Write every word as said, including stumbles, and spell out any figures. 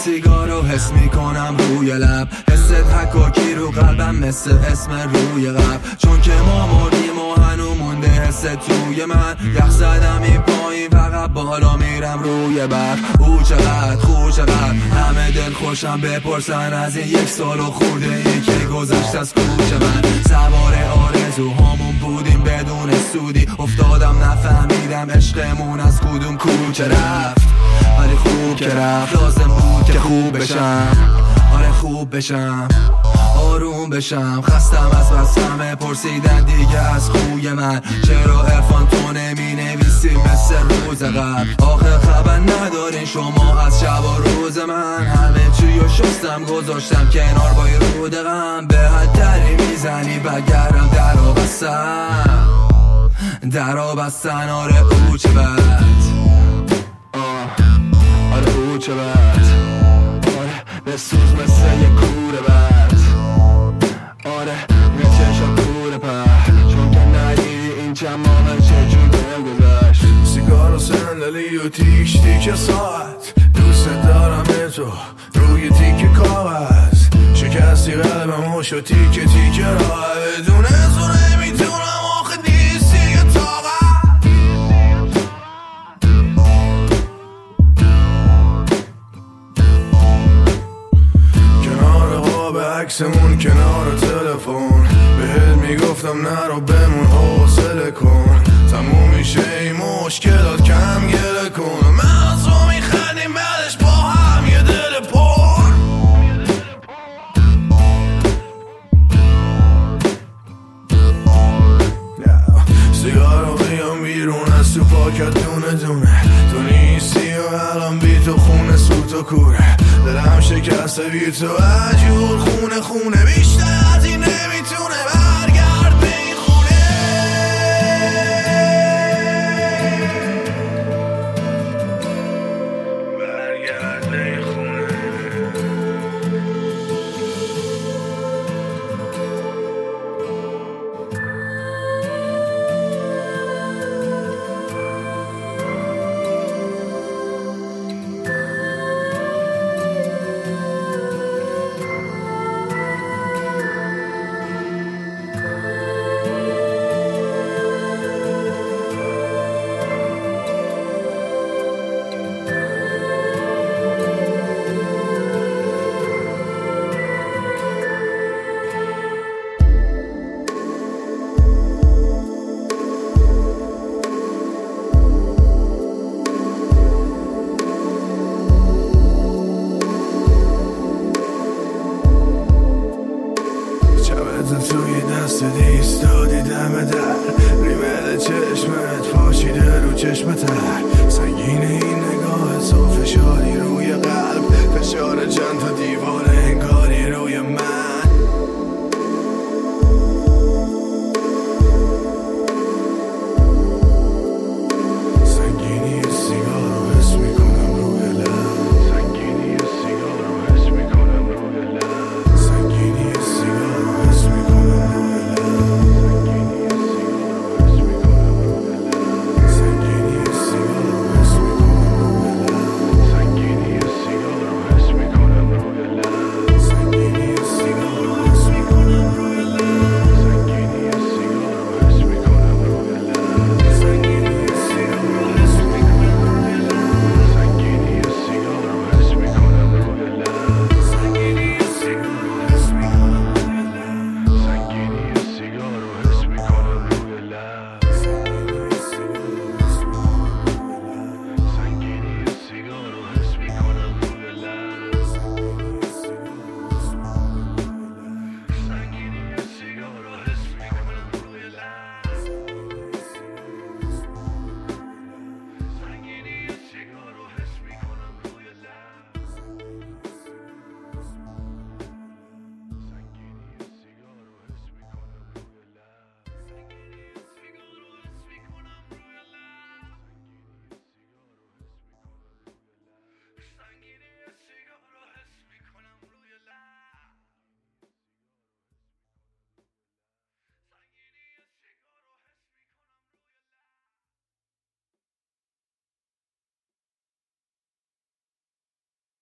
سیگارو حس میکنم روی لب، حس حکاکی رو قلبم مثل اسم روی قلب. چون که ما مردیم و هنو مونده حس توی من، یخ زدم این پایین فقط بالا میرم روی برف. او چقدر خوب چقدر همه دل خوشم، بپرسن از این یک سال و خورده ای که گذشت از کوچه من. سوار آرزوهامون بودیم بدون سودی، افتادم نفهمیدم عشقمون از کدوم کوچه رفت. ولی خوب که رفت، لازم بود که خوب بشم. آره خوب بشم، آروم بشم. خستم از بس همه پرسیدن دیگه از خوی من، چرا عرفان تو نمی نویسی مثل روز قبل؟ آخه خبر ندارین شما از شب و روز من. همه چیو شستم گذاشتم کنار با یه رود غم. به حد دری میزنی بگرم در و بستن، در و بستن. آره او چه بد، آره او چه بد، آره بسوز مثل یه کوره بد. آره میچشم کوره پر، چون که ندیدی این جمعه چجور بگذشت. سیگار و صندلی و تیک تیک ساعت، دوست دارم تو روی تیک کاغذ. شکستی قلبم و شد تیک تیک راه، بدون تو نمیتونم آخه نیستی یه طاقت. کنار قاب عکسمون کنار تلفن، بهت میگفتم نرو بمون حوصله کن. تموم میشه این مشکلات کم گله کن، من از تو میخندیم بعدش با هم یه دل پر. سیگارو بیام بیرون از تو پاکت دونه دونه، تو نیستی و الان بی تو خونه سوت و کوره. دلم شکسته بی تو عجور خونه خونه، بیشتر از این نمیتونه برگرد به این خونه. برگرد به این خونه. توی دست ایستادی دم در، ریمل چشمت پاشیده رو چشم تر. سنگین این نگاه تو، فشاری روی قلب، فشار چند تا دیواره